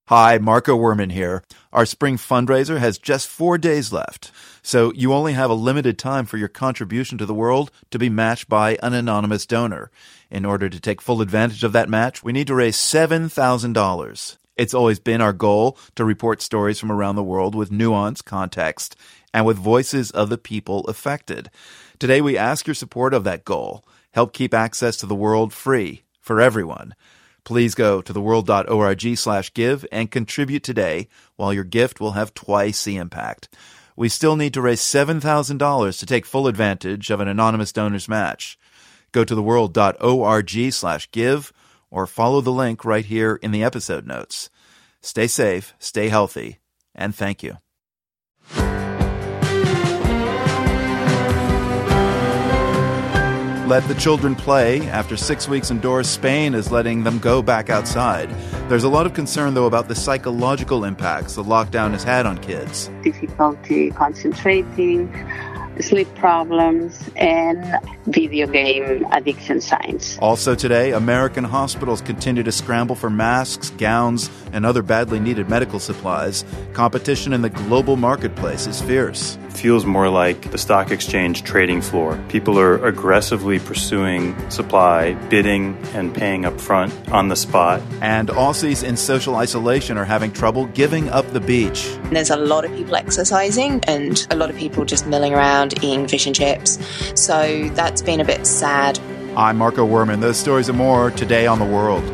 Hi, Marco Werman here. Our spring fundraiser has just 4 days left, so you only have a limited time for your contribution to the world to be matched by an anonymous donor. In order to take full advantage of that match, we need to raise $7,000. It's always been our goal to report stories from around the world with nuance, context, and with voices of the people affected. Today, we ask your support of that goal. Help keep access to the world free for everyone. Please go to theworld.org/give and contribute today, while your gift will have twice the impact. We still need to raise $7,000 to take full advantage of an anonymous donor's match. Go to theworld.org/give or follow the link right here in the episode notes. Stay safe, stay healthy, and thank you. Let the children play. After 6 weeks indoors, Spain is letting them go back outside. There's a lot of concern, though, about the psychological impacts the lockdown has had on kids. Difficulty concentrating, sleep problems, and video game addiction signs. Also today, American hospitals continue to scramble for masks, gowns, and other badly needed medical supplies. Competition in the global marketplace is fierce. Feels more like the stock exchange trading floor. People are aggressively pursuing supply, bidding and paying up front on the spot. And Aussies in social isolation are having trouble giving up the beach. There's a lot of people exercising and a lot of people just milling around eating fish and chips. So that's been a bit sad. I'm Marco Werman. Those stories and more today on The World.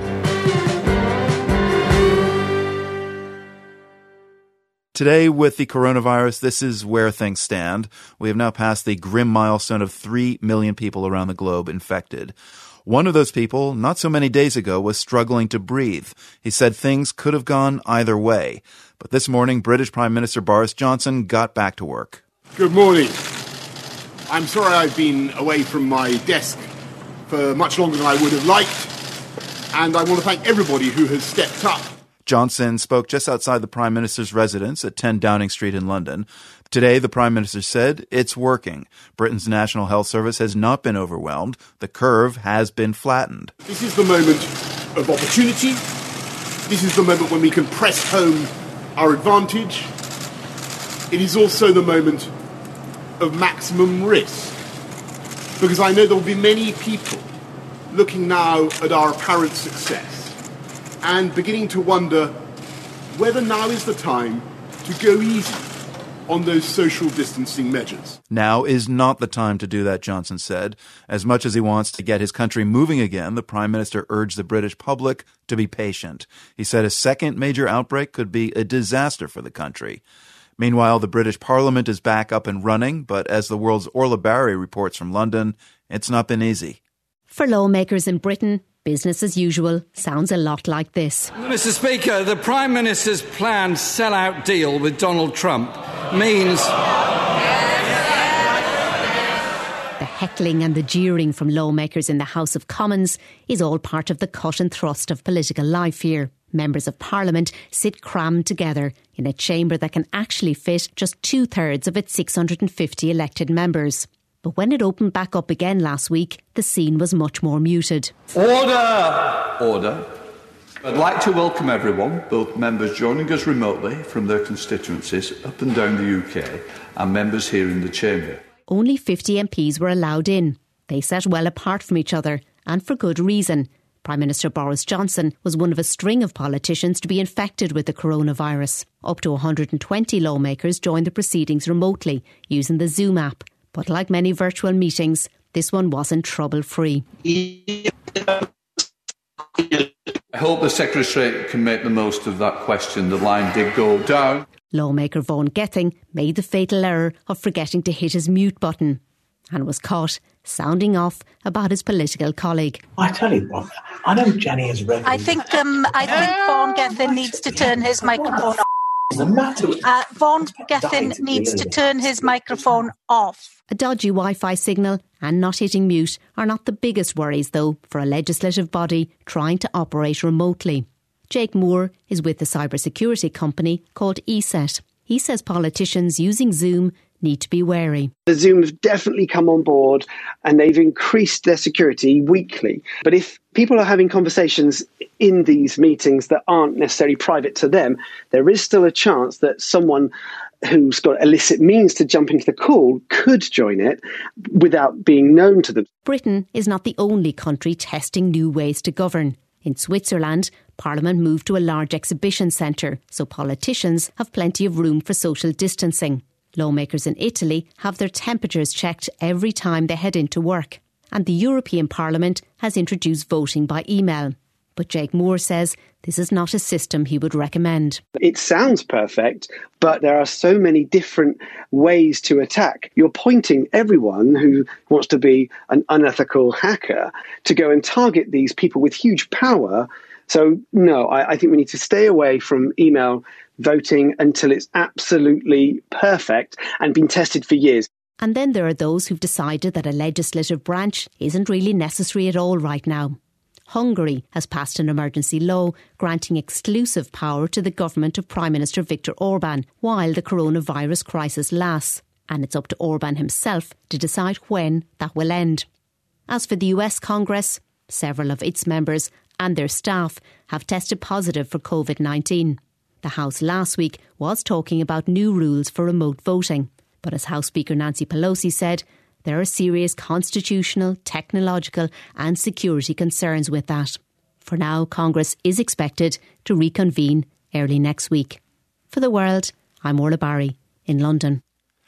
Today, with the coronavirus, this is where things stand. We have now passed the grim milestone of 3 million people around the globe infected. One of those people, not so many days ago, was struggling to breathe. He said things could have gone either way. But this morning, British Prime Minister Boris Johnson got back to work. Good morning. I'm sorry I've been away from my desk for much longer than I would have liked. And I want to thank everybody who has stepped up. Johnson spoke just outside the Prime Minister's residence at 10 Downing Street in London. Today, the Prime Minister said it's working. Britain's National Health Service has not been overwhelmed. The curve has been flattened. This is the moment of opportunity. This is the moment when we can press home our advantage. It is also the moment of maximum risk. Because I know there will be many people looking now at our apparent success and beginning to wonder whether now is the time to go easy on those social distancing measures. Now is not the time to do that, Johnson said. As much as he wants to get his country moving again, the Prime Minister urged the British public to be patient. He said a second major outbreak could be a disaster for the country. Meanwhile, the British Parliament is back up and running, but as the World's Orla Barry reports from London, it's not been easy. For lawmakers in Britain, business as usual sounds a lot like this. Mr. Speaker, the Prime Minister's planned sellout deal with Donald Trump means... The heckling and the jeering from lawmakers in the House of Commons is all part of the cut and thrust of political life here. Members of Parliament sit crammed together in a chamber that can actually fit just 2/3 of its 650 elected members. But when it opened back up again last week, the scene was much more muted. Order. I'd like to welcome everyone, both members joining us remotely from their constituencies up and down the UK and members here in the chamber. Only 50 MPs were allowed in. They sat well apart from each other, and for good reason. Prime Minister Boris Johnson was one of a string of politicians to be infected with the coronavirus. Up to 120 lawmakers joined the proceedings remotely using the Zoom app. But like many virtual meetings, this one wasn't trouble-free. I hope the Secretary can make the most of that question. The line did go down. Lawmaker Vaughan Gething made the fatal error of forgetting to hit his mute button and was caught sounding off about his political colleague. I tell you what, I know Jenny is ready. I think Vaughan Gething needs to turn his microphone off. Vaughan Gething needs to turn his microphone off. A dodgy Wi-Fi signal and not hitting mute are not the biggest worries, though, for a legislative body trying to operate remotely. Jake Moore is with the cybersecurity company called ESET. He says politicians using Zoom need to be wary. The Zoom have definitely come on board and they've increased their security weekly. But if people are having conversations in these meetings that aren't necessarily private to them, there is still a chance that someone who's got illicit means to jump into the call could join it without being known to them. Britain is not the only country testing new ways to govern. In Switzerland, Parliament moved to a large exhibition centre, so politicians have plenty of room for social distancing. Lawmakers in Italy have their temperatures checked every time they head into work. And the European Parliament has introduced voting by email. But Jake Moore says this is not a system he would recommend. It sounds perfect, but there are so many different ways to attack. You're pointing everyone who wants to be an unethical hacker to go and target these people with huge power. So, no, I think we need to stay away from email voting until it's absolutely perfect and been tested for years. And then there are those who've decided that a legislative branch isn't really necessary at all right now. Hungary has passed an emergency law granting exclusive power to the government of Prime Minister Viktor Orban while the coronavirus crisis lasts. And it's up to Orban himself to decide when that will end. As for the US Congress, several of its members and their staff have tested positive for COVID-19. The House last week was talking about new rules for remote voting. But as House Speaker Nancy Pelosi said, there are serious constitutional, technological and security concerns with that. For now, Congress is expected to reconvene early next week. For The World, I'm Orla Barry in London.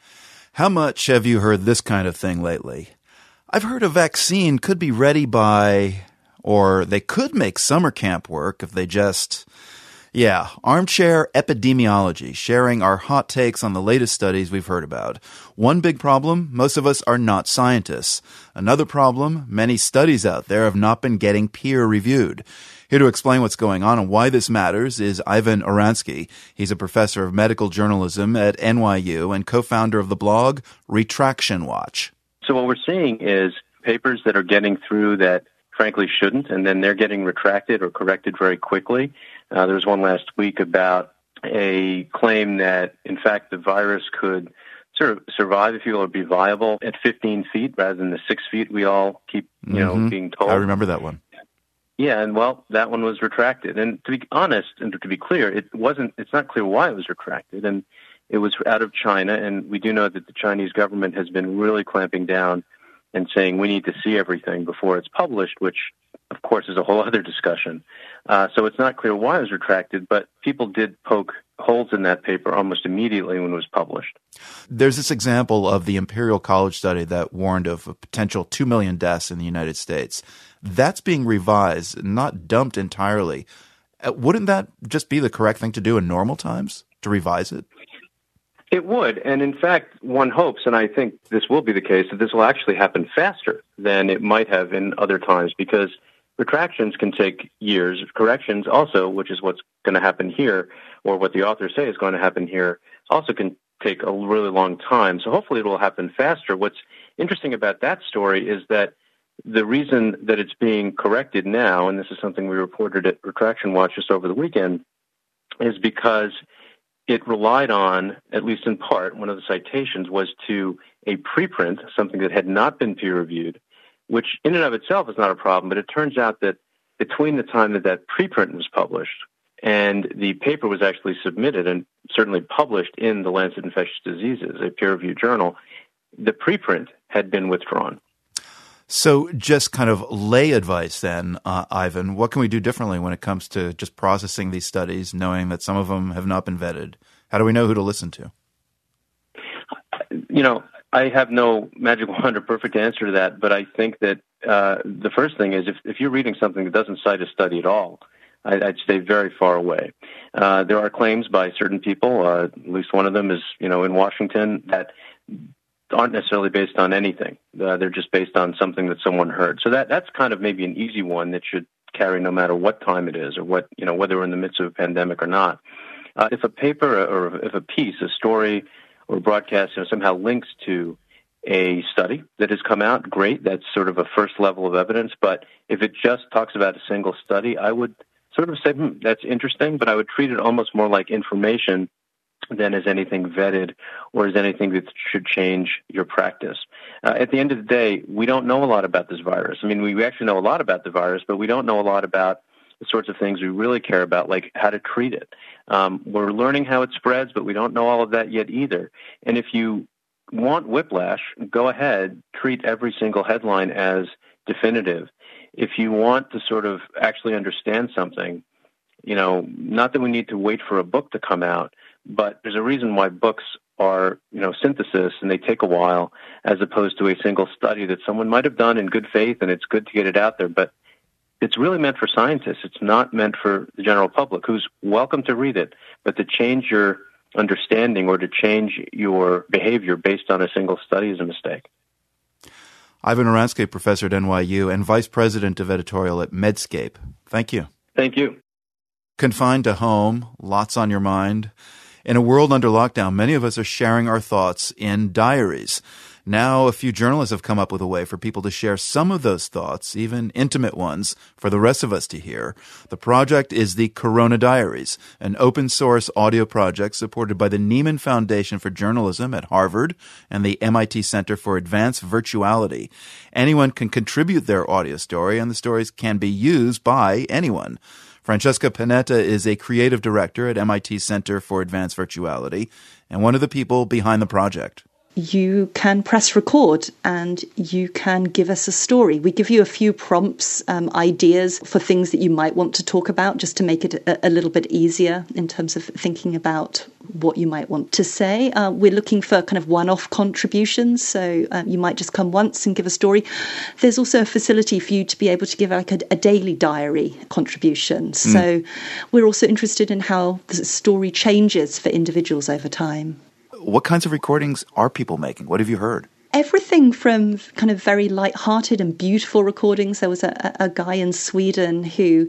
How much have you heard this kind of thing lately? I've heard a vaccine could be ready by, or they could make summer camp work if they just... Yeah, armchair epidemiology, sharing our hot takes on the latest studies we've heard about. One big problem, most of us are not scientists. Another problem, many studies out there have not been getting peer-reviewed. Here to explain what's going on and why this matters is Ivan Oransky. He's a professor of medical journalism at NYU and co-founder of the blog Retraction Watch. So what we're seeing is papers that are getting through that frankly shouldn't, and then they're getting retracted or corrected very quickly. There was one last week about a claim that, in fact, the virus could sort of survive, if you will, or be viable at 15 feet rather than the 6 feet we all keep, being told. I remember that one. Yeah, and well, that one was retracted. And to be honest, and to be clear, it's not clear why it was retracted. And it was out of China, and we do know that the Chinese government has been really clamping down and saying we need to see everything before it's published, which, of course, is a whole other discussion. So it's not clear why it was retracted, but people did poke holes in that paper almost immediately when it was published. There's this example of the Imperial College study that warned of a potential 2 million deaths in the United States. That's being revised, not dumped entirely. Wouldn't that just be the correct thing to do in normal times, to revise it? It would, and in fact, one hopes, and I think this will be the case, that this will actually happen faster than it might have in other times, because retractions can take years. Corrections also, which is what's going to happen here, or what the authors say is going to happen here, also can take a really long time. So hopefully it will happen faster. What's interesting about that story is that the reason that it's being corrected now, and this is something we reported at Retraction Watch just over the weekend, is because it relied on, at least in part, one of the citations was to a preprint, something that had not been peer-reviewed, which in and of itself is not a problem, but it turns out that between the time that that preprint was published and the paper was actually submitted and certainly published in the Lancet Infectious Diseases, a peer-reviewed journal, the preprint had been withdrawn. So just kind of lay advice then, Ivan, what can we do differently when it comes to just processing these studies, knowing that some of them have not been vetted? How do we know who to listen to? I have no magic wand or perfect answer to that, but I think that the first thing is if you're reading something that doesn't cite a study at all, I'd stay very far away. There are claims by certain people, at least one of them is, in Washington, that aren't necessarily based on anything. They're just based on something that someone heard. So that's kind of maybe an easy one that should carry no matter what time it is or what, whether we're in the midst of a pandemic or not. If a paper or if a piece, a story or broadcast, somehow links to a study that has come out, great. That's sort of a first level of evidence. But if it just talks about a single study, I would sort of say, that's interesting, but I would treat it almost more like information than as anything vetted or as anything that should change your practice. At the end of the day, we don't know a lot about this virus. I mean, we actually know a lot about the virus, but we don't know a lot about the sorts of things we really care about, like how to treat it. We're learning how it spreads, but we don't know all of that yet either. And if you want whiplash, go ahead, treat every single headline as definitive. If you want to sort of actually understand something, not that we need to wait for a book to come out, but there's a reason why books are, synthesis, and they take a while, as opposed to a single study that someone might have done in good faith, and it's good to get it out there. But it's really meant for scientists. It's not meant for the general public, who's welcome to read it, but to change your understanding or to change your behavior based on a single study is a mistake. Ivan Oransky, professor at NYU and vice president of editorial at Medscape. Thank you. Thank you. Confined to home, lots on your mind. In a world under lockdown, many of us are sharing our thoughts in diaries. Now, a few journalists have come up with a way for people to share some of those thoughts, even intimate ones, for the rest of us to hear. The project is the Corona Diaries, an open-source audio project supported by the Nieman Foundation for Journalism at Harvard and the MIT Center for Advanced Virtuality. Anyone can contribute their audio story, and the stories can be used by anyone. Francesca Panetta is a creative director at MIT Center for Advanced Virtuality and one of the people behind the project. You can press record and you can give us a story. We give you a few prompts, ideas for things that you might want to talk about, just to make it a little bit easier in terms of thinking about what you might want to say. We're looking for kind of one-off contributions, so you might just come once and give a story. There's also a facility for you to be able to give like a daily diary contribution. So we're also interested in how the story changes for individuals over time. What kinds of recordings are people making? What have you heard? Everything from kind of very light-hearted and beautiful recordings. There was a guy in Sweden who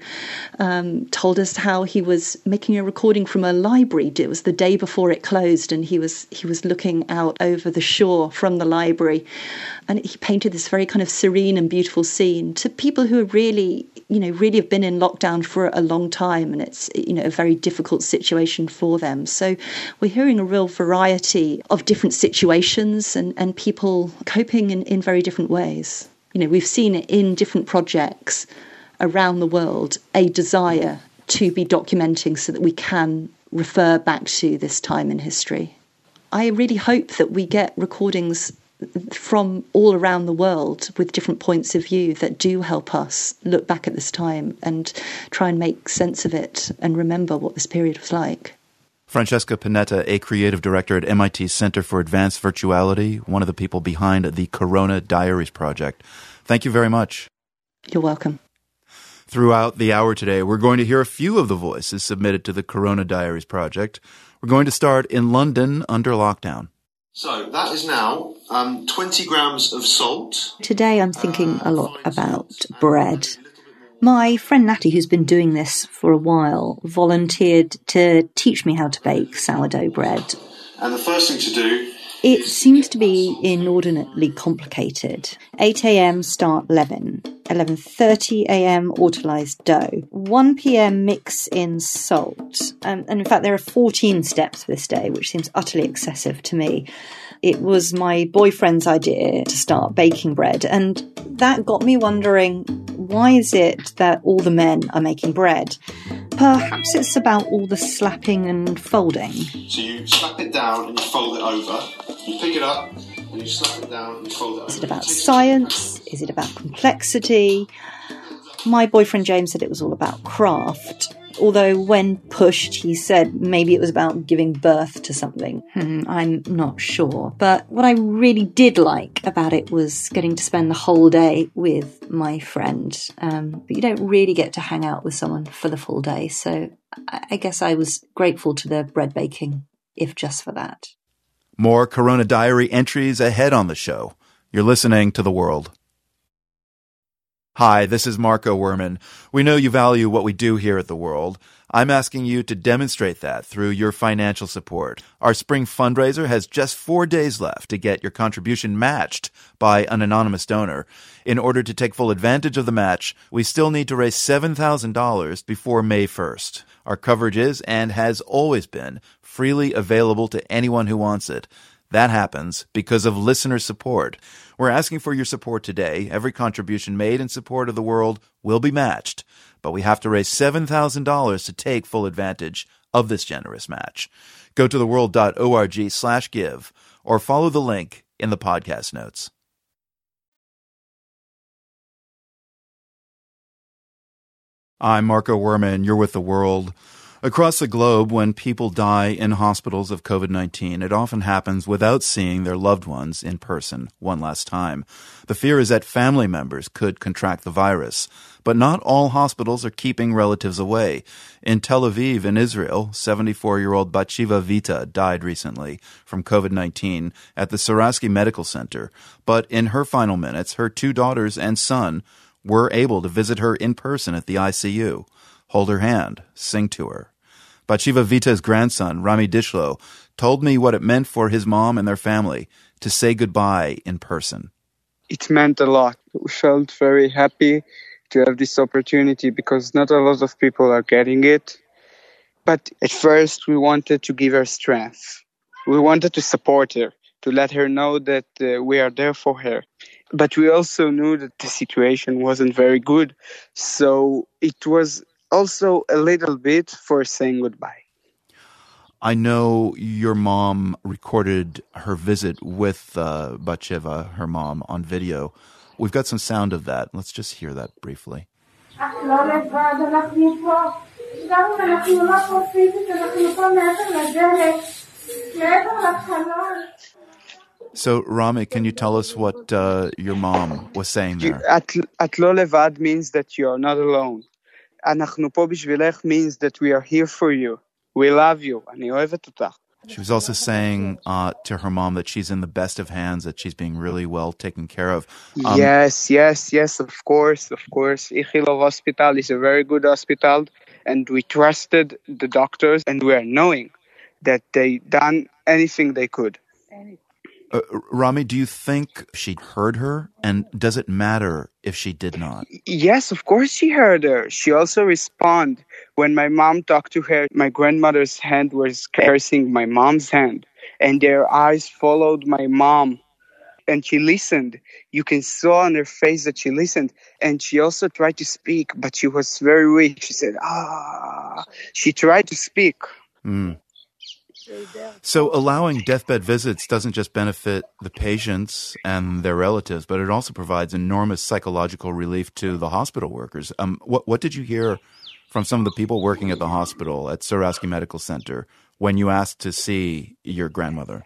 told us how he was making a recording from a library. It was the day before it closed, and he was looking out over the shore from the library, and he painted this very kind of serene and beautiful scene to people who are really have been in lockdown for a long time, and it's a very difficult situation for them. So we're hearing a real variety of different situations and people coping in very different ways. We've seen it in different projects around the world, a desire to be documenting so that we can refer back to this time in history. I really hope that we get recordings from all around the world with different points of view that do help us look back at this time and try and make sense of it and remember what this period was like. Francesca Panetta, a creative director at MIT Center for Advanced Virtuality, one of the people behind the Corona Diaries project. Thank you very much. You're welcome. Throughout the hour today, we're going to hear a few of the voices submitted to the Corona Diaries project. We're going to start in London under lockdown. So that is now 20 grams of salt. Today I'm thinking a lot about bread. My friend Natty, who's been doing this for a while, volunteered to teach me how to bake sourdough bread. And the first thing to do... It seems to be inordinately complicated. 8 a.m. start leaven. 11:30 a.m. autolyze dough. 1 p.m. mix in salt. And in fact, there are 14 steps for this day, which seems utterly excessive to me. It was my boyfriend's idea to start baking bread, and that got me wondering, why is it that all the men are making bread? Perhaps it's about all the slapping and folding. So you slap it down and you fold it over. You pick it up and you slap it down and you fold it over. Is it about science? Is it about complexity? My boyfriend James said it was all about craft. Although when pushed, he said maybe it was about giving birth to something. I'm not sure. But what I really did like about it was getting to spend the whole day with my friend. But you don't really get to hang out with someone for the full day. So I guess I was grateful to the bread baking, if just for that. More Corona Diary entries ahead on the show. You're listening to The World. Hi, this is Marco Werman. We know you value what we do here at The World. I'm asking you to demonstrate that through your financial support. Our spring fundraiser has just 4 days left to get your contribution matched by an anonymous donor. In order to take full advantage of the match, we still need to raise $7,000 before May 1st. Our coverage is and has always been freely available to anyone who wants it. That happens because of listener support. We're asking for your support today. Every contribution made in support of the world will be matched, but we have to raise $7,000 to take full advantage of this generous match. Go to theworld.org/give or follow the link in the podcast notes. I'm Marco Werman. You're with The World. Across the globe, when people die in hospitals of COVID-19, it often happens without seeing their loved ones in person one last time. The fear is that family members could contract the virus. But not all hospitals are keeping relatives away. In Tel Aviv, in Israel, 74-year-old Batsheva Vita died recently from COVID-19 at the Sourasky Medical Center. But in her final minutes, her 2 daughters and son were able to visit her in person at the ICU, hold her hand, sing to her. Batsheva Vita's grandson, Rami Dishlo, told me what it meant for his mom and their family to say goodbye in person. It meant a lot. We felt very happy to have this opportunity because not a lot of people are getting it. But at first, we wanted to give her strength. We wanted to support her, to let her know that we are there for her. But we also knew that the situation wasn't very good. So it was also a little bit for saying goodbye. I know your mom recorded her visit with Batsheva, her mom, on video. We've got some sound of that. Let's just hear that briefly. So, Rami, can you tell us what your mom was saying there? At lo levad means that you are not alone. Anachnu po bishvilech means that we are here for you. We love you. Ani ohevet otach. She was also saying to her mom that she's in the best of hands, that she's being really well taken care of. Yes, of course. Ichilov Hospital is a very good hospital, and we trusted the doctors, and we are knowing that they done anything they could. Rami, do you think she heard her? And does it matter if she did not? Yes, of course she heard her. She also responded. When my mom talked to her, my grandmother's hand was caressing my mom's hand. And their eyes followed my mom. And she listened. You can saw on her face that she listened. And she also tried to speak, but she was very weak. She said, She tried to speak. So allowing deathbed visits doesn't just benefit the patients and their relatives, but it also provides enormous psychological relief to the hospital workers. What did you hear from some of the people working at the hospital at Sourasky Medical Center when you asked to see your grandmother?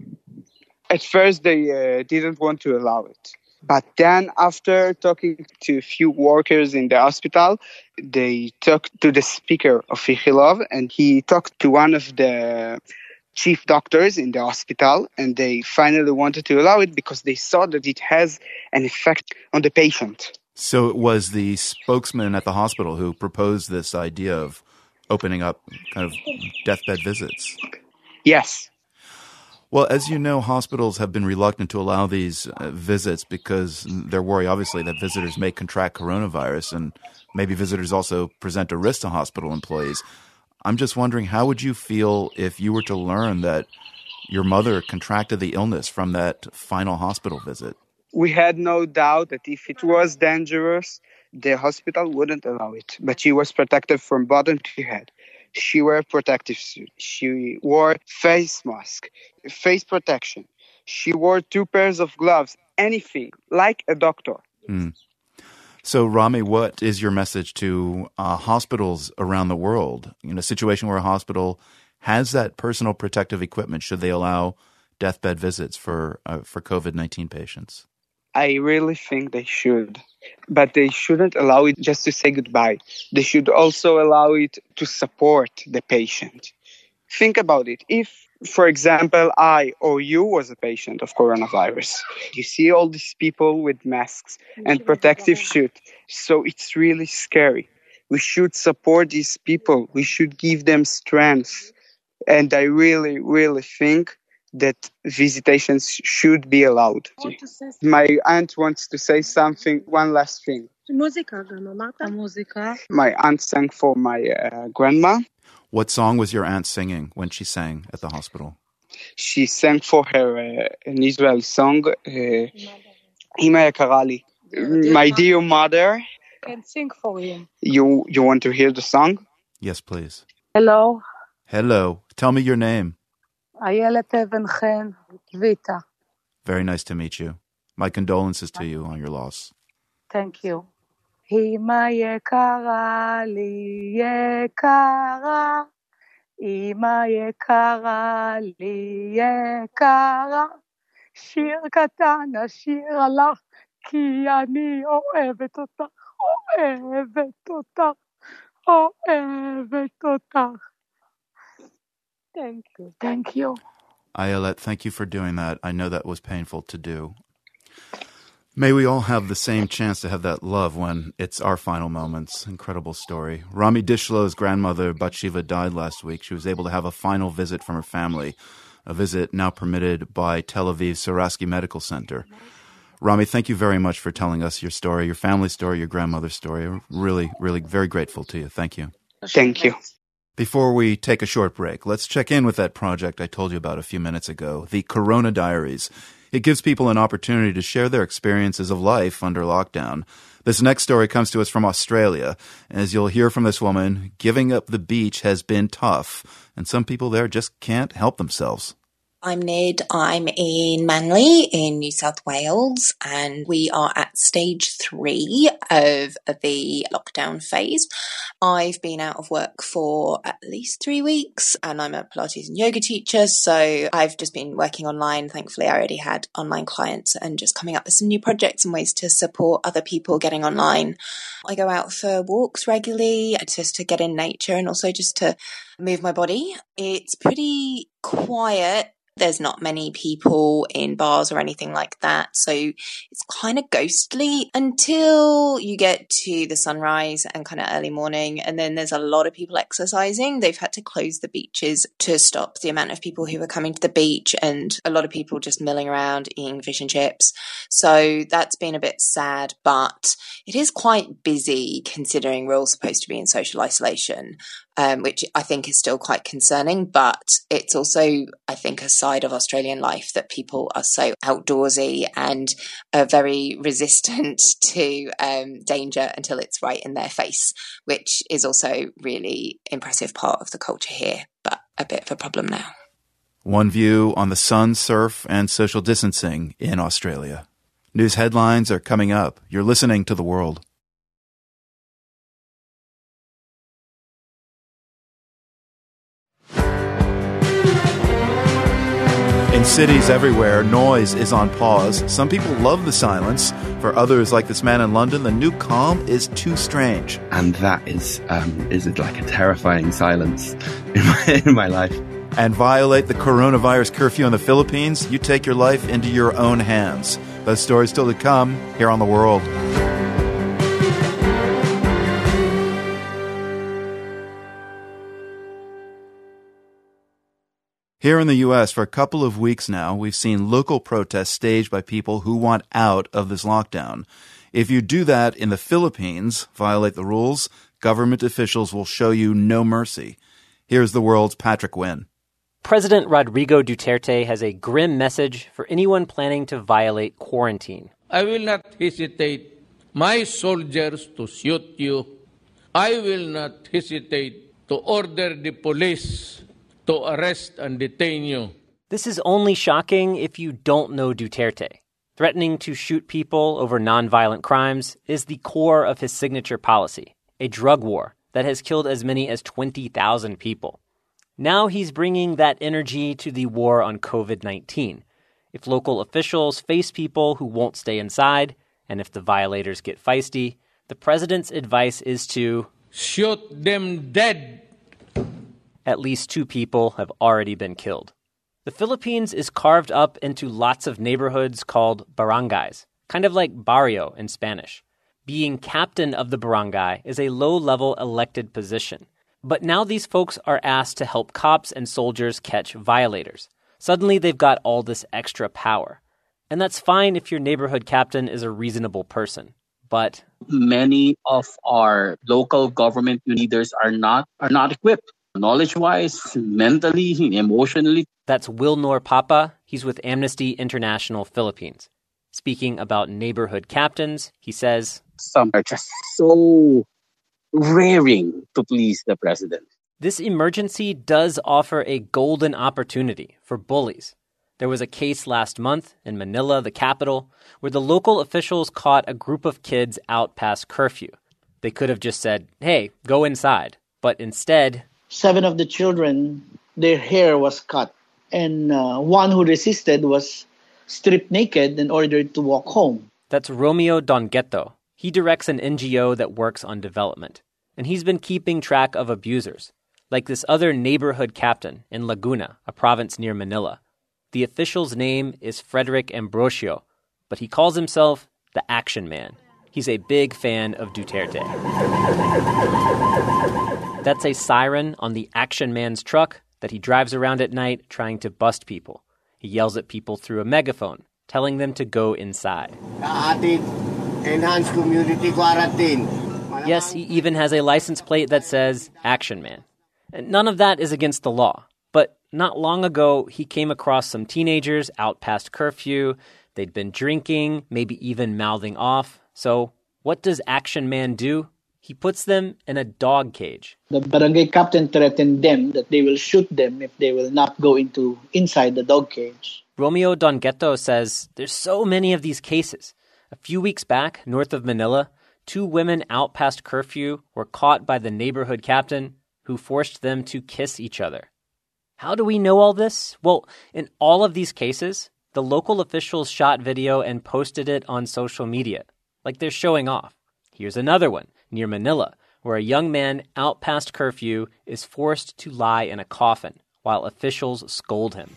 At first, they didn't want to allow it. But then after talking to a few workers in the hospital, they talked to the speaker of Ichilov, and he talked to one of the chief doctors in the hospital, and they finally wanted to allow it because they saw that it has an effect on the patient. So it was the spokesman at the hospital who proposed this idea of opening up kind of deathbed visits? Yes. Well, as you know, hospitals have been reluctant to allow these visits because they're worried, obviously, that visitors may contract coronavirus, and maybe visitors also present a risk to hospital employees. I'm just wondering, how would you feel if you were to learn that your mother contracted the illness from that final hospital visit? We had no doubt that if it was dangerous, the hospital wouldn't allow it. But she was protected from bottom to head. She wore a protective suit. She wore face mask, face protection. She wore 2 pairs of gloves, anything, like a doctor. So, Rami, what is your message to hospitals around the world? In a situation where a hospital has that personal protective equipment, should they allow deathbed visits for COVID-19 patients? I really think they should. But they shouldn't allow it just to say goodbye. They should also allow it to support the patient. Think about it. If, for example, I or you was a patient of coronavirus, you see all these people with masks and protective suit. So it's really scary. We should support these people. We should give them strength. And I really, really think that visitations should be allowed. My aunt wants to say something, one last thing. My aunt sang for my grandma, What song was your aunt singing when she sang at the hospital? She sang for her an Israeli song, Ima Yakara Li. My dear mother. Can sing for him. You want to hear the song? Yes, please. Hello. Hello. Tell me your name. Ayelet Evenchen, Vita. Very nice to meet you. My condolences to you on your loss. Thank you. Ima Yakara Li Yakara. Ima יקרה לי יקרה, שיר קטן אשיר עלך, כי אני אוהבת אותך, אוהבת אותך, אוהבת אותך. Thank you. Thank you. Ayelet, thank you for doing that. I know that was painful to do. May we all have the same chance to have that love when it's our final moments. Incredible story. Rami Dishlo's grandmother, Bathsheba, died last week. She was able to have a final visit from her family, a visit now permitted by Tel Aviv's Sourasky Medical Center. Rami, thank you very much for telling us your story, your family's story, your grandmother's story. I'm really, really very grateful to you. Thank you. Thank you. Before we take a short break, let's check in with that project I told you about a few minutes ago, the Corona Diaries. It gives people an opportunity to share their experiences of life under lockdown. This next story comes to us from Australia. As you'll hear from this woman, giving up the beach has been tough, and some people there just can't help themselves. I'm Ned. I'm in Manly in New South Wales, and we are at stage 3 of the lockdown phase. I've been out of work for at least 3 weeks, and I'm a Pilates and yoga teacher, so I've just been working online. Thankfully, I already had online clients and just coming up with some new projects and ways to support other people getting online. I go out for walks regularly just to get in nature and also just to move my body. It's pretty quiet. There's not many people in bars or anything like that, so it's kind of ghostly until you get to the sunrise and kind of early morning, and then there's a lot of people exercising. They've had to close the beaches to stop the amount of people who are coming to the beach, and a lot of people just milling around eating fish and chips. So that's been a bit sad, but it is quite busy considering we're all supposed to be in social isolation. Which I think is still quite concerning, but it's also, I think, a side of Australian life that people are so outdoorsy and are very resistant to danger until it's right in their face, which is also really impressive part of the culture here, but a bit of a problem now. One view on the sun, surf, and social distancing in Australia. News headlines are coming up. You're listening to The World. In cities everywhere, noise is on pause. Some people love the silence. For others, like this man in London, the new calm is too strange. And that is like a terrifying silence in my life. And violate the coronavirus curfew in the Philippines, you take your life into your own hands. Those stories still to come here on The World. Here in the U.S., for a couple of weeks now, we've seen local protests staged by people who want out of this lockdown. If you do that in the Philippines, violate the rules, government officials will show you no mercy. Here's The World's Patrick Wynn. President Rodrigo Duterte has a grim message for anyone planning to violate quarantine. I will not hesitate my soldiers to shoot you. I will not hesitate to order the police to arrest and detain you. This is only shocking if you don't know Duterte. Threatening to shoot people over nonviolent crimes is the core of his signature policy, a drug war that has killed as many as 20,000 people. Now he's bringing that energy to the war on COVID-19. If local officials face people who won't stay inside, and if the violators get feisty, the president's advice is to shoot them dead. At least 2 people have already been killed. The Philippines is carved up into lots of neighborhoods called barangays, kind of like barrio in Spanish. Being captain of the barangay is a low-level elected position. But now these folks are asked to help cops and soldiers catch violators. Suddenly they've got all this extra power. And that's fine if your neighborhood captain is a reasonable person. But many of our local government leaders are not equipped Knowledge-wise, mentally, emotionally. That's Wilnor Papa. He's with Amnesty International Philippines. Speaking about neighborhood captains, he says, some are just so raring to please the president. This emergency does offer a golden opportunity for bullies. There was a case last month in Manila, the capital, where the local officials caught a group of kids out past curfew. They could have just said, hey, go inside. But instead, 7 of the children, their hair was cut. And one who resisted was stripped naked and ordered to walk home. That's Romeo Dongueto. He directs an NGO that works on development. And he's been keeping track of abusers, like this other neighborhood captain in Laguna, a province near Manila. The official's name is Frederick Ambrosio, but he calls himself the Action Man. He's a big fan of Duterte. That's a siren on the Action Man's truck that he drives around at night trying to bust people. He yells at people through a megaphone, telling them to go inside. Enhanced community quarantine. Yes, he even has a license plate that says Action Man. And none of that is against the law. But not long ago, he came across some teenagers out past curfew. They'd been drinking, maybe even mouthing off. So what does Action Man do? He puts them in a dog cage. The barangay captain threatened them that they will shoot them if they will not go inside the dog cage. Romeo Dongueto says there's so many of these cases. A few weeks back, north of Manila, 2 women out past curfew were caught by the neighborhood captain who forced them to kiss each other. How do we know all this? Well, in all of these cases, the local officials shot video and posted it on social media, like they're showing off. Here's another one, near Manila, where a young man out past curfew is forced to lie in a coffin while officials scold him.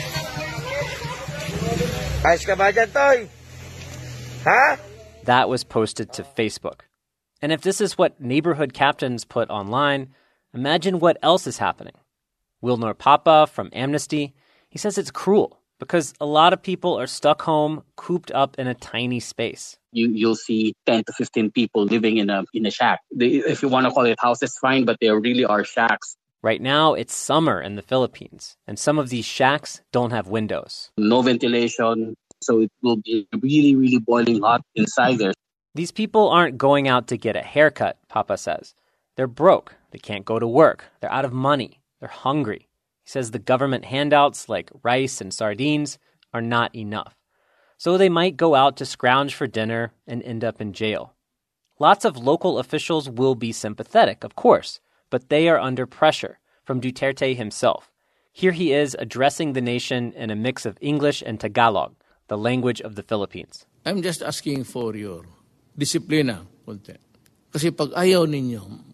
That was posted to Facebook. And if this is what neighborhood captains put online, imagine what else is happening. Wilnor Papa from Amnesty, he says it's cruel because a lot of people are stuck home, cooped up in a tiny space. You'll see 10 to 15 people living in a shack. If you want to call it houses, fine, but they really are shacks. Right now, it's summer in the Philippines, and some of these shacks don't have windows. No ventilation, so it will be really, really boiling hot inside there. These people aren't going out to get a haircut, Papa says. They're broke. They can't go to work. They're out of money. They're hungry. He says the government handouts like rice and sardines are not enough. So they might go out to scrounge for dinner and end up in jail. Lots of local officials will be sympathetic, of course, but they are under pressure from Duterte himself. Here he is addressing the nation in a mix of English and Tagalog, the language of the Philippines. I'm just asking for your disiplina, konti. Kasi pag ayaw ninyong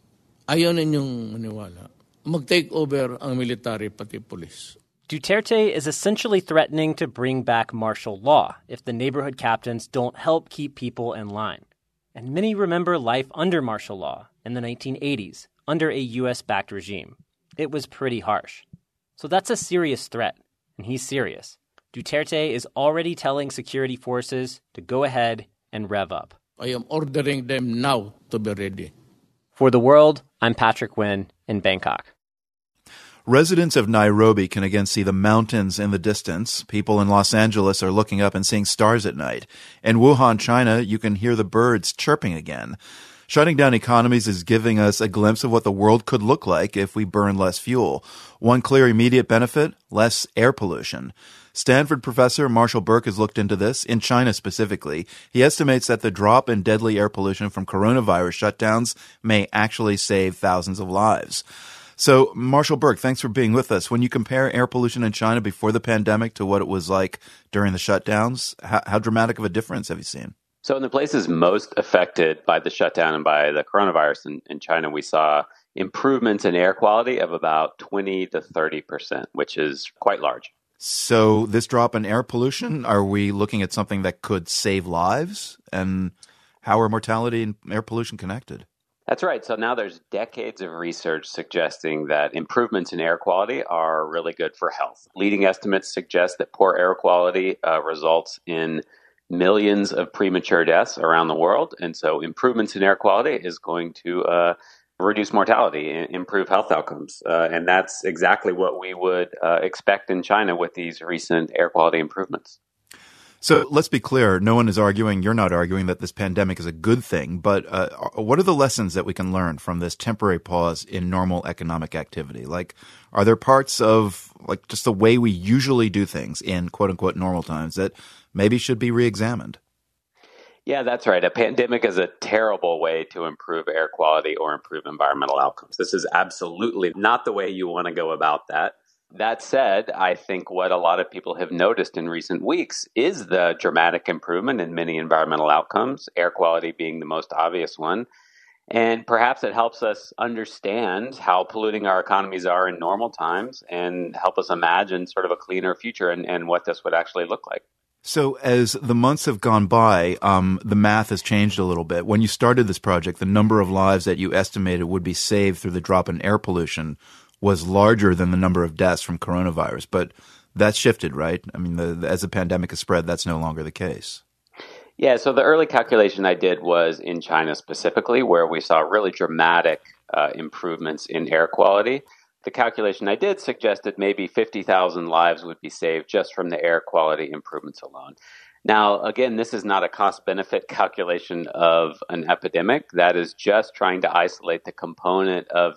maniwala, mag-take over ang military pati police. Duterte is essentially threatening to bring back martial law if the neighborhood captains don't help keep people in line. And many remember life under martial law in the 1980s, under a U.S.-backed regime. It was pretty harsh. So that's a serious threat, and he's serious. Duterte is already telling security forces to go ahead and rev up. I am ordering them now to be ready. For The World, I'm Patrick Wynn in Bangkok. Residents of Nairobi can again see the mountains in the distance. People in Los Angeles are looking up and seeing stars at night. In Wuhan, China, you can hear the birds chirping again. Shutting down economies is giving us a glimpse of what the world could look like if we burn less fuel. One clear immediate benefit, less air pollution. Stanford professor Marshall Burke has looked into this, in China specifically. He estimates that the drop in deadly air pollution from coronavirus shutdowns may actually save thousands of lives. So, Marshall Burke, thanks for being with us. When you compare air pollution in China before the pandemic to what it was like during the shutdowns, how dramatic of a difference have you seen? So in the places most affected by the shutdown and by the coronavirus in China, we saw improvements in air quality of about 20 to 30%, which is quite large. So this drop in air pollution, are we looking at something that could save lives? And how are mortality and air pollution connected? That's right. So now there's decades of research suggesting that improvements in air quality are really good for health. Leading estimates suggest that poor air quality results in millions of premature deaths around the world. And so improvements in air quality is going to reduce mortality, improve health outcomes. And that's exactly what we would expect in China with these recent air quality improvements. So let's be clear. No one is arguing, you're not arguing that this pandemic is a good thing, but what are the lessons that we can learn from this temporary pause in normal economic activity? Like, are there parts of like just the way we usually do things in quote unquote normal times that maybe should be reexamined? Yeah, that's right. A pandemic is a terrible way to improve air quality or improve environmental outcomes. This is absolutely not the way you want to go about that. That said, I think what a lot of people have noticed in recent weeks is the dramatic improvement in many environmental outcomes, air quality being the most obvious one. And perhaps it helps us understand how polluting our economies are in normal times and help us imagine sort of a cleaner future and what this would actually look like. So as the months have gone by, the math has changed a little bit. When you started this project, the number of lives that you estimated would be saved through the drop in air pollution was larger than the number of deaths from coronavirus. But that's shifted, right? I mean, as the pandemic has spread, that's no longer the case. Yeah, so the early calculation I did was in China specifically, where we saw really dramatic improvements in air quality. The calculation I did suggested maybe 50,000 lives would be saved just from the air quality improvements alone. Now, again, this is not a cost-benefit calculation of an epidemic. That is just trying to isolate the component of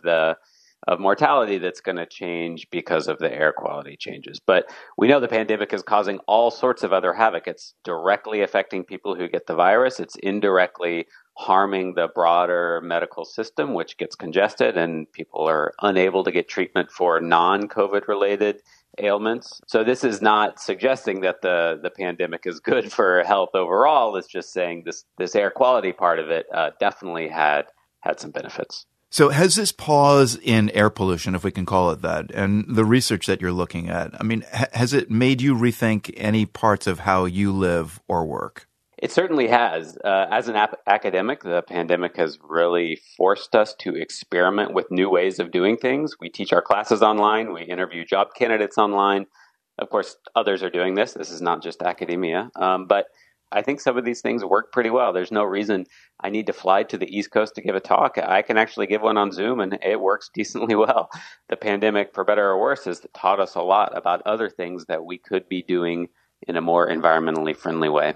mortality that's going to change because of the air quality changes. But we know the pandemic is causing all sorts of other havoc. It's directly affecting people who get the virus. It's indirectly harming the broader medical system, which gets congested and people are unable to get treatment for non-COVID related ailments. So this is not suggesting that the pandemic is good for health overall. It's just saying this air quality part of it definitely had some benefits. So has this pause in air pollution, if we can call it that, and the research that you're looking at, I mean, has it made you rethink any parts of how you live or work? It certainly has. As an academic, the pandemic has really forced us to experiment with new ways of doing things. We teach our classes online. We interview job candidates online. Of course, others are doing this. This is not just academia. But I think some of these things work pretty well. There's no reason I need to fly to the East Coast to give a talk. I can actually give one on Zoom, and it works decently well. The pandemic, for better or worse, has taught us a lot about other things that we could be doing in a more environmentally friendly way.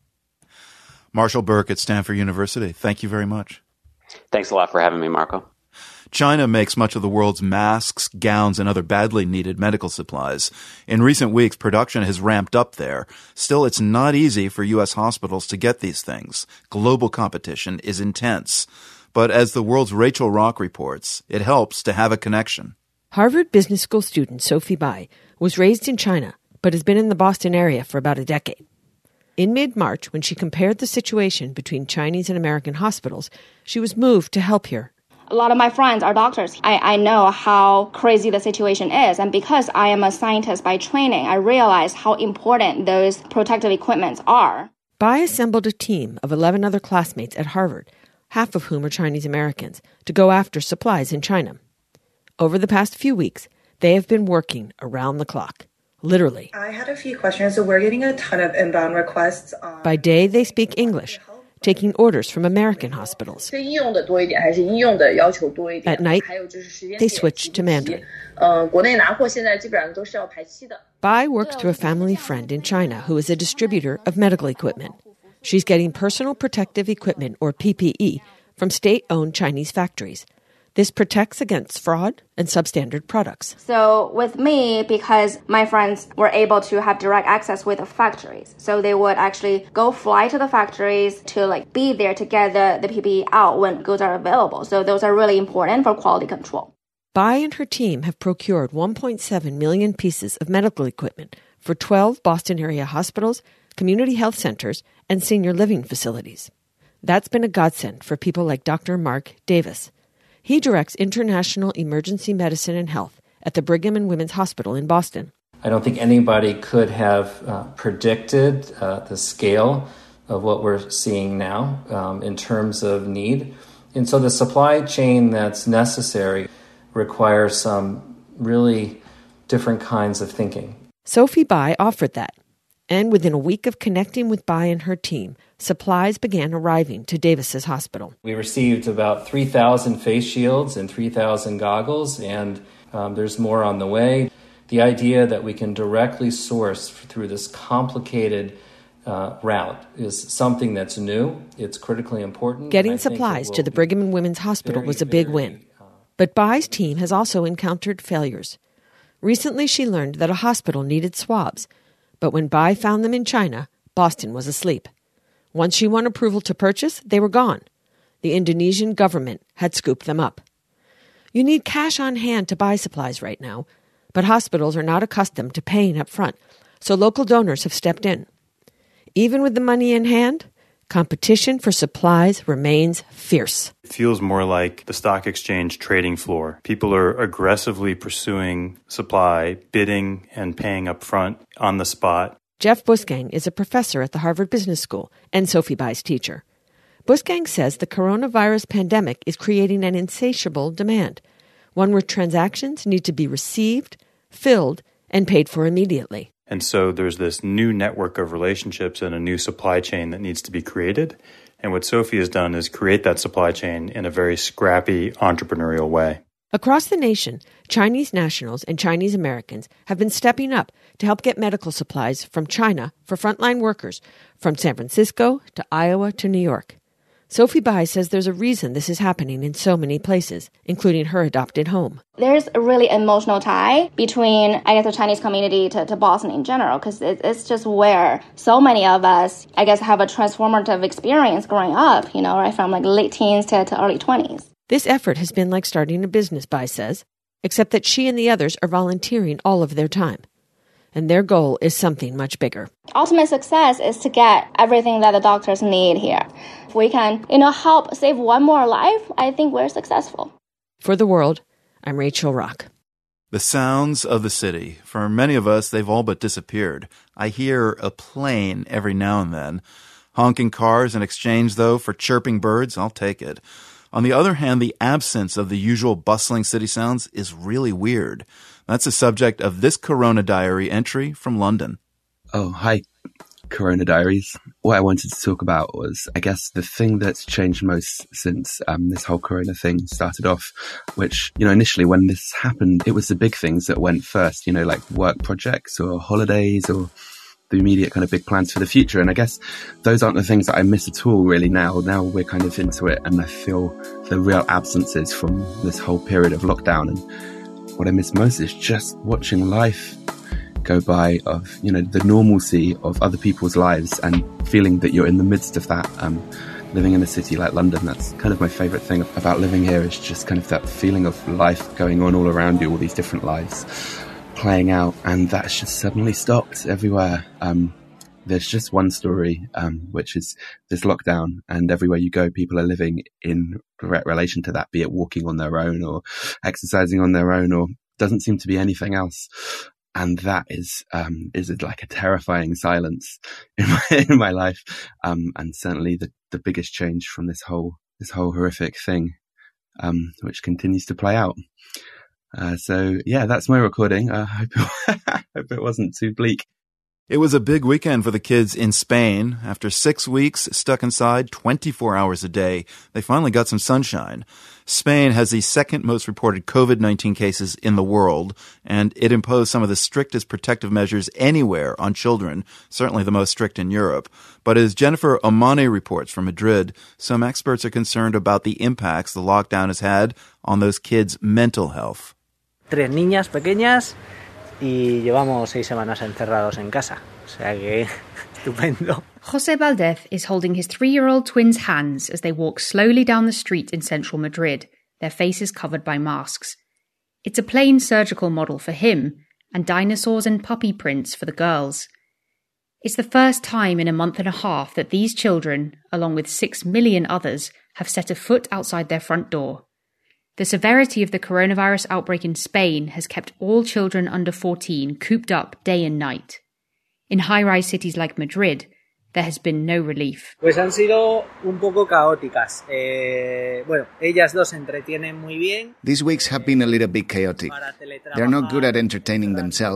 Marshall Burke at Stanford University, thank you very much. Thanks a lot for having me, Marco. China makes much of the world's masks, gowns, and other badly needed medical supplies. In recent weeks, production has ramped up there. Still, it's not easy for U.S. hospitals to get these things. Global competition is intense. But as the world's Rachel Rock reports, it helps to have a connection. Harvard Business School student Sophie Bai was raised in China, but has been in the Boston area for about a decade. In mid-March, when she compared the situation between Chinese and American hospitals, she was moved to help here. A lot of my friends are doctors. I know how crazy the situation is. And because I am a scientist by training, I realize how important those protective equipments are. Bai assembled a team of 11 other classmates at Harvard, half of whom are Chinese Americans, to go after supplies in China. Over the past few weeks, they have been working around the clock. Literally. I had a few questions, so we're getting a ton of inbound requests. By day, they speak English, taking orders from American hospitals. At night, they switch to Mandarin. Bai works through a family friend in China who is a distributor of medical equipment. She's getting personal protective equipment, or PPE, from state-owned Chinese factories. This protects against fraud and substandard products. So with me, because my friends were able to have direct access with the factories, so they would actually fly to the factories to be there to get the PPE out when goods are available. So those are really important for quality control. Bai and her team have procured 1.7 million pieces of medical equipment for 12 Boston area hospitals, community health centers, and senior living facilities. That's been a godsend for people like Dr. Mark Davis. He directs international emergency medicine and health at the Brigham and Women's Hospital in Boston. I don't think anybody could have predicted the scale of what we're seeing now in terms of need. And so the supply chain that's necessary requires some really different kinds of thinking. Sophie Bai offered that. And within a week of connecting with Bai and her team, supplies began arriving to Davis's hospital. We received about 3,000 face shields and 3,000 goggles, and there's more on the way. The idea that we can directly source through this complicated route is something that's new. It's critically important. Getting supplies to the Brigham and Women's Hospital was a big win. But Bai's team has also encountered failures. Recently, she learned that a hospital needed swabs. But when Bai found them in China, Boston was asleep. Once she won approval to purchase, they were gone. The Indonesian government had scooped them up. You need cash on hand to buy supplies right now, but hospitals are not accustomed to paying up front, so local donors have stepped in. Even with the money in hand, competition for supplies remains fierce. It feels more like the stock exchange trading floor. People are aggressively pursuing supply, bidding and paying up front on the spot. Jeff Busgang is a professor at the Harvard Business School and Sophie Bai's teacher. Busgang says the coronavirus pandemic is creating an insatiable demand, one where transactions need to be received, filled, and paid for immediately. And so there's this new network of relationships and a new supply chain that needs to be created. And what Sophie has done is create that supply chain in a very scrappy, entrepreneurial way. Across the nation, Chinese nationals and Chinese Americans have been stepping up to help get medical supplies from China for frontline workers from San Francisco to Iowa to New York. Sophie Bai says there's a reason this is happening in so many places, including her adopted home. There's a really emotional tie between, I guess, the Chinese community to Boston in general, because it's just where so many of us, I guess, have a transformative experience growing up, right from like late teens to early 20s. This effort has been like starting a business, Bai says, except that she and the others are volunteering all of their time. And their goal is something much bigger. Ultimate success is to get everything that the doctors need here. If we can, help save one more life, I think we're successful. For The World, I'm Rachel Rock. The sounds of the city. For many of us, they've all but disappeared. I hear a plane every now and then. Honking cars in exchange, though, for chirping birds, I'll take it. On the other hand, the absence of the usual bustling city sounds is really weird. That's the subject of this Corona Diary entry from London. Oh, hi, Corona Diaries. What I wanted to talk about was, I guess, the thing that's changed most since this whole Corona thing started off, which, initially when this happened, it was the big things that went first, like work projects or holidays or the immediate kind of big plans for the future. And I guess those aren't the things that I miss at all really now. Now we're kind of into it, and I feel the real absences from this whole period of lockdown. And what I miss most is just watching life go by, of, the normalcy of other people's lives and feeling that you're in the midst of that. Living in a city like London, that's kind of my favourite thing about living here, is just kind of that feeling of life going on all around you, all these different lives playing out, and that's just suddenly stopped everywhere. There's just one story, which is this lockdown, and everywhere you go, people are living in direct relation to that, be it walking on their own or exercising on their own, or doesn't seem to be anything else. And that is like a terrifying silence in my life, and certainly the biggest change from this whole horrific thing, which continues to play out. So yeah, that's my recording. I hope it wasn't too bleak. It was a big weekend for the kids in Spain. After 6 weeks stuck inside 24 hours a day, they finally got some sunshine. Spain has the second most reported COVID-19 cases in the world, and it imposed some of the strictest protective measures anywhere on children, certainly the most strict in Europe. But as Jennifer Omani reports from Madrid, some experts are concerned about the impacts the lockdown has had on those kids' mental health. 3 niñas pequeñas y llevamos 6 semanas encerrados en casa. O sea que estupendo. José Valdez is holding his 3-year-old twins' hands as they walk slowly down the street in central Madrid, their faces covered by masks. It's a plain surgical model for him, and dinosaurs and puppy prints for the girls. It's the first time in a month and a half that these children, along with 6 million others, have set a foot outside their front door. The severity of the coronavirus outbreak in Spain has kept all children under 14 cooped up day and night. In high-rise cities like Madrid, there has been no relief. Pues han sido un poco caóticas. Ellas dos se entretienen muy bien. These weeks have been a little bit chaotic. They're not good at entertaining themselves.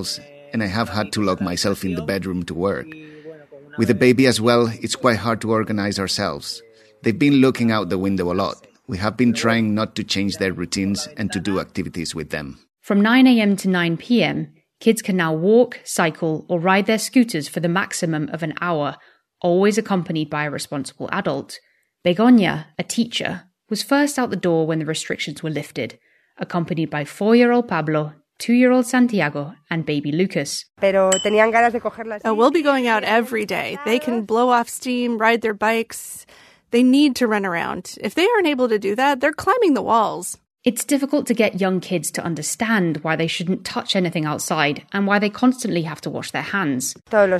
and I have had to lock myself in the bedroom to work. With the baby as well, it's quite hard to organize ourselves. They've been looking out the window a lot. We have been trying not to change their routines and to do activities with them. From 9 a.m. to 9 p.m, kids can now walk, cycle, or ride their scooters for the maximum of an hour, always accompanied by a responsible adult. Begoña, a teacher, was first out the door when the restrictions were lifted, accompanied by 4-year-old Pablo, 2-year-old Santiago, and baby Lucas. We'll be going out every day. They can blow off steam, ride their bikes. They need to run around. If they aren't able to do that, they're climbing the walls. It's difficult to get young kids to understand why they shouldn't touch anything outside and why they constantly have to wash their hands. They'll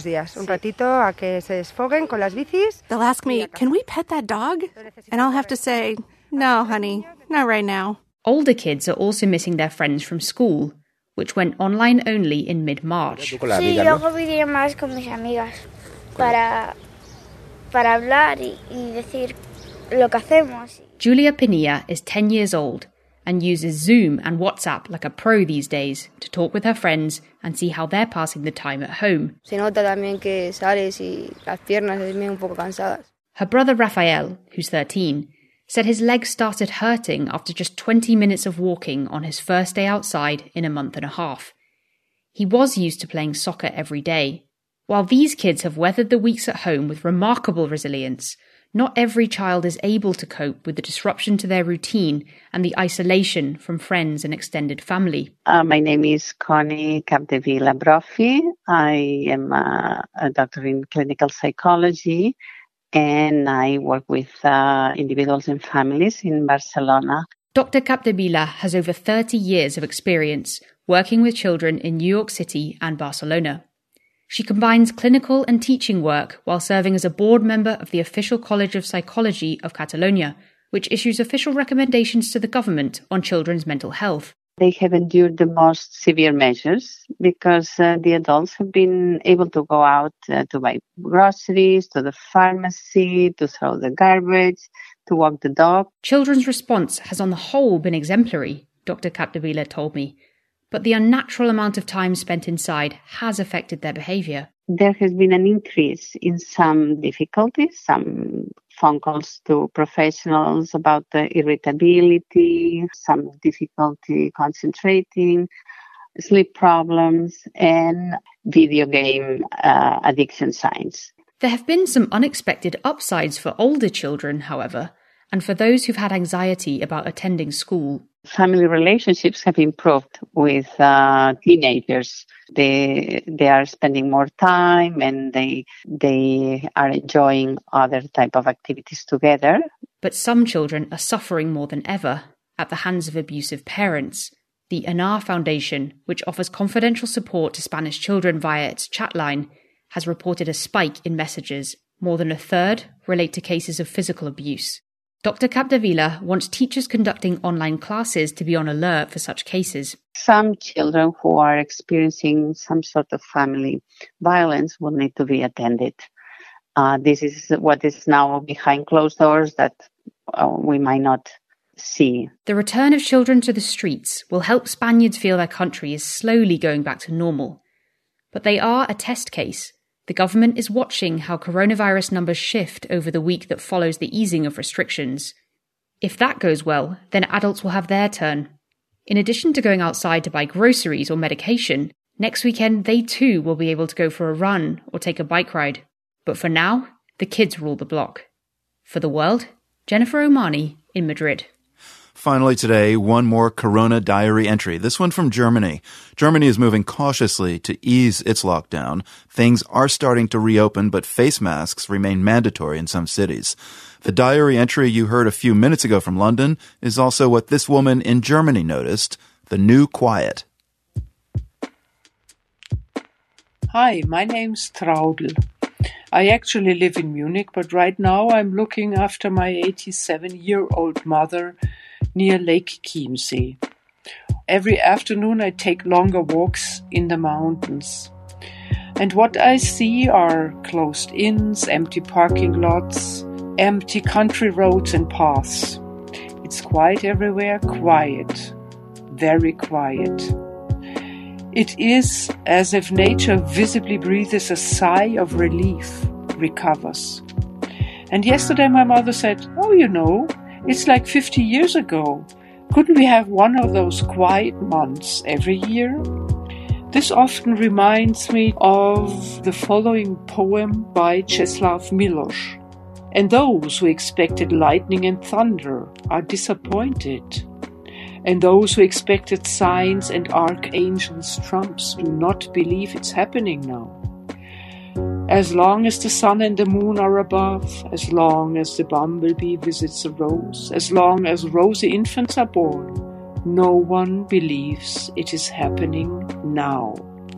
ask me, "Can we pet that dog?" And I'll have to say, "No, honey, not right now." Older kids are also missing their friends from school, which went online only in mid-March. Sí, yo hago videollamadas con mis amigas para hablar y decir lo que hacemos. Julia Pinilla is 10 years old and uses Zoom and WhatsApp like a pro these days to talk with her friends and see how they're passing the time at home. Se nota también que sales y las piernas se ven un poco cansadas. Her brother Rafael, who's 13, said his legs started hurting after just 20 minutes of walking on his first day outside in a month and a half. He was used to playing soccer every day. While these kids have weathered the weeks at home with remarkable resilience, not every child is able to cope with the disruption to their routine and the isolation from friends and extended family. My name is Connie Capdevila Brophy. I am a doctor in clinical psychology, and I work with individuals and families in Barcelona. Dr. Capdevila has over 30 years of experience working with children in New York City and Barcelona. She combines clinical and teaching work while serving as a board member of the Official College of Psychology of Catalonia, which issues official recommendations to the government on children's mental health. They have endured the most severe measures because the adults have been able to go out to buy groceries, to the pharmacy, to throw the garbage, to walk the dog. Children's response has on the whole been exemplary, Dr. Capdevila told me. But the unnatural amount of time spent inside has affected their behaviour. There has been an increase in some difficulties, some phone calls to professionals about the irritability, some difficulty concentrating, sleep problems, and video game addiction signs. There have been some unexpected upsides for older children, however, and for those who've had anxiety about attending school. Family relationships have improved with teenagers. They are spending more time and they are enjoying other type of activities together. But some children are suffering more than ever at the hands of abusive parents. The ANAR Foundation, which offers confidential support to Spanish children via its chat line, has reported a spike in messages. More than a third relate to cases of physical abuse. Dr. Capdevila wants teachers conducting online classes to be on alert for such cases. Some children who are experiencing some sort of family violence will need to be attended. This is what is now behind closed doors that we might not see. The return of children to the streets will help Spaniards feel their country is slowly going back to normal. But they are a test case. The government is watching how coronavirus numbers shift over the week that follows the easing of restrictions. If that goes well, then adults will have their turn. In addition to going outside to buy groceries or medication, next weekend they too will be able to go for a run or take a bike ride. But for now, the kids rule the block. For The World, Jennifer Omani in Madrid. Finally today, one more Corona diary entry, this one from Germany. Germany is moving cautiously to ease its lockdown. Things are starting to reopen, but face masks remain mandatory in some cities. The diary entry you heard a few minutes ago from London is also what this woman in Germany noticed, the new quiet. Hi, my name's Traudl. I actually live in Munich, but right now I'm looking after my 87-year-old mother near Lake Chiemsee. Every afternoon I take longer walks in the mountains. And what I see are closed inns, empty parking lots, empty country roads and paths. It's quiet everywhere, quiet, very quiet. It is as if nature visibly breathes a sigh of relief, recovers. And yesterday my mother said, "Oh, you know, it's like 50 years ago. Couldn't we have one of those quiet months every year?" This often reminds me of the following poem by Czesław Miłosz. "And those who expected lightning and thunder are disappointed. And those who expected signs and archangels' trumps do not believe it's happening now. As long as the sun and the moon are above, as long as the bumblebee visits a rose, as long as rosy infants are born, no one believes it is happening now."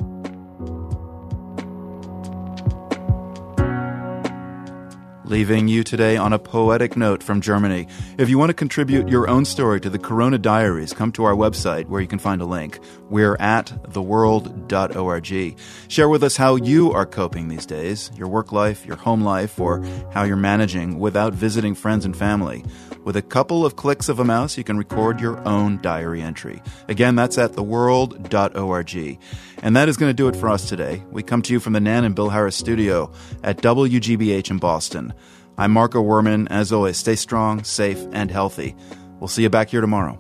Leaving you today on a poetic note from Germany. If you want to contribute your own story to the Corona Diaries, come to our website where you can find a link. We're at theworld.org. Share with us how you are coping these days, your work life, your home life, or how you're managing without visiting friends and family. With a couple of clicks of a mouse, you can record your own diary entry. Again, that's at theworld.org. And that is going to do it for us today. We come to you from the Nan and Bill Harris studio at WGBH in Boston. I'm Marco Werman. As always, stay strong, safe, and healthy. We'll see you back here tomorrow.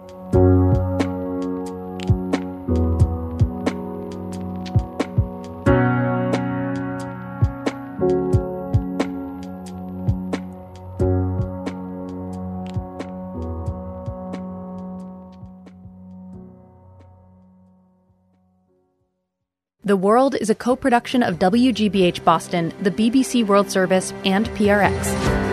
The World is a co-production of WGBH Boston, the BBC World Service, and PRX.